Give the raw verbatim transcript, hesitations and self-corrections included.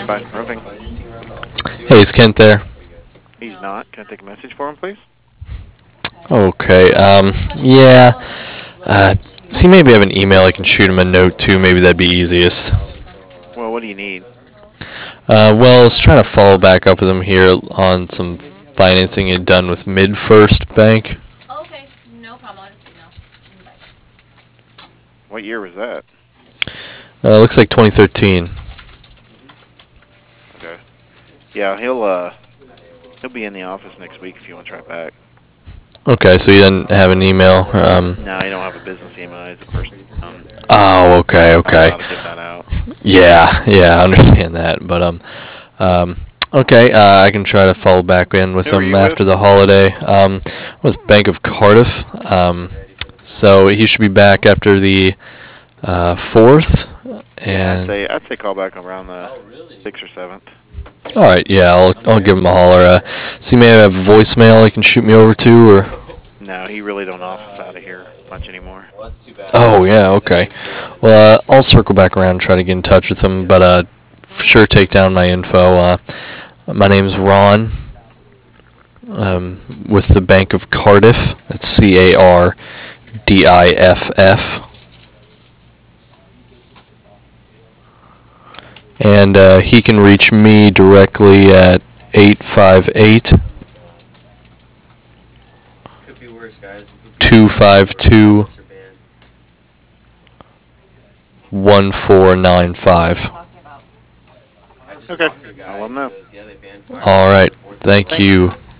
Good bye. Roofing. Hey, is Kent there? He's not. Can I take a message for him, please? Okay, um, yeah. Uh, does he maybe have an email I can shoot him a note to? Maybe that'd be easiest. Well, what do you need? Uh, well, I was trying to follow back up with him here on some financing he'd done with MidFirst Bank. Okay, no problem. I'll just email. Bye. What year was that? Uh, looks like twenty thirteen. Okay. Yeah, he'll uh he'll be in the office next week if you want to try back. Okay, so you didn't have an email? Um, No, you don't have a business email. It's a personal. Um, oh, okay, okay. I'm not allowed to give that out. Yeah, yeah, I understand that, but um, um, okay, uh, I can try to follow back in with Who are him you after with? the holiday. Um, with Bank of Cardiff. Um, so he should be back after the uh, fourth. Yeah, I'd And say I'd say call back around the sixth or seventh. all right, yeah, I'll I'll give him a holler. Uh, so you may have a voicemail he can shoot me over to, or. No, he really don't office out of here much anymore. Oh yeah, okay. Well, uh, I'll circle back around and try to get in touch with him, but uh, for sure take down my info. Uh, my name's Ron, um, with the Bank of Cardiff. That's C A R D I F F. And uh, he can reach me directly at eight five eight, two five two, one four nine five. Okay, I'll let him know. All right. Thank Thanks. you.